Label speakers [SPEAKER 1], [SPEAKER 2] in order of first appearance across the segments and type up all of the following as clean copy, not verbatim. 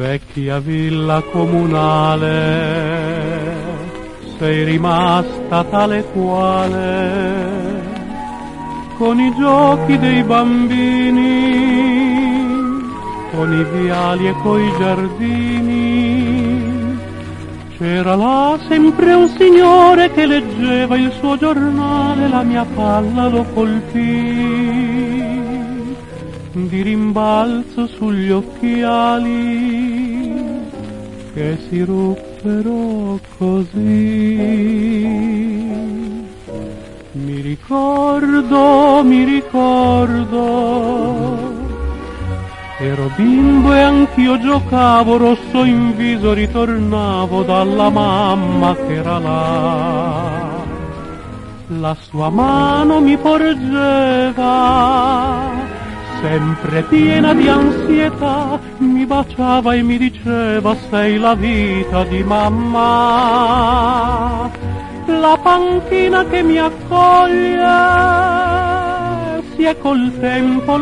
[SPEAKER 1] vecchia villa comunale, sei rimasta tale quale, con i giochi dei bambini, con i viali e coi giardini. C'era là sempre un signore che leggeva il suo giornale, la mia palla lo colpì di rimbalzo sugli occhiali che si ruppero così. Mi ricordo, ero bimbo e anch'io giocavo, rosso in viso ritornavo dalla mamma che era là. La sua mano mi porgeva, sempre piena di ansietà, mi baciava e mi diceva sei la vita di mamma. La panchina che mi accoglie si è col tempo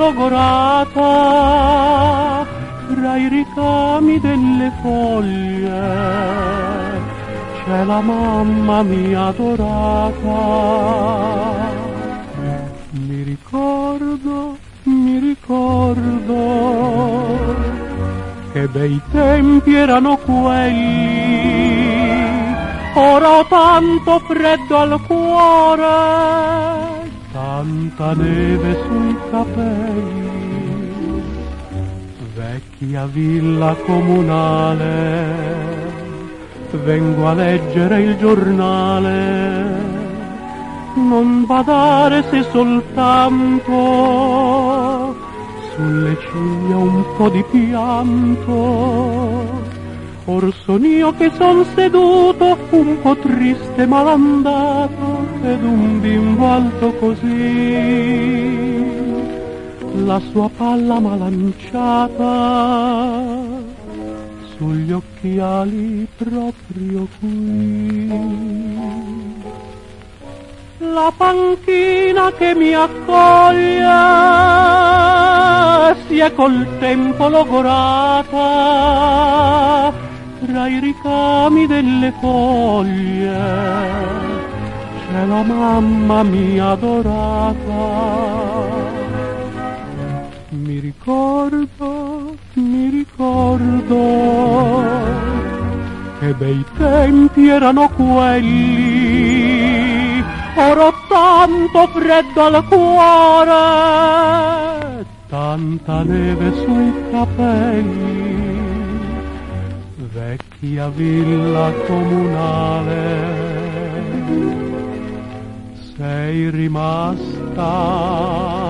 [SPEAKER 1] logorata tra i ricami delle foglie, c'è la mamma mia adorata. Mi ricordo che bei tempi erano quelli, ora ho tanto freddo al cuore, tanta neve sui capelli. Vecchia villa comunale, vengo a leggere il giornale, non badare se soltanto sulle ciglia un po' di pianto. Or son io che son seduto un po' triste malandato ed un bimbo alto così la sua palla m'ha lanciata sugli occhiali proprio qui. La panchina che mi accoglie si è col tempo logorata tra i ricami delle foglie, c'è la mamma mia adorata. Mi ricordo che bei tempi erano quelli, ora ho tanto freddo al cuore, tanta neve sui capelli. Vecchia villa comunale, sei rimasta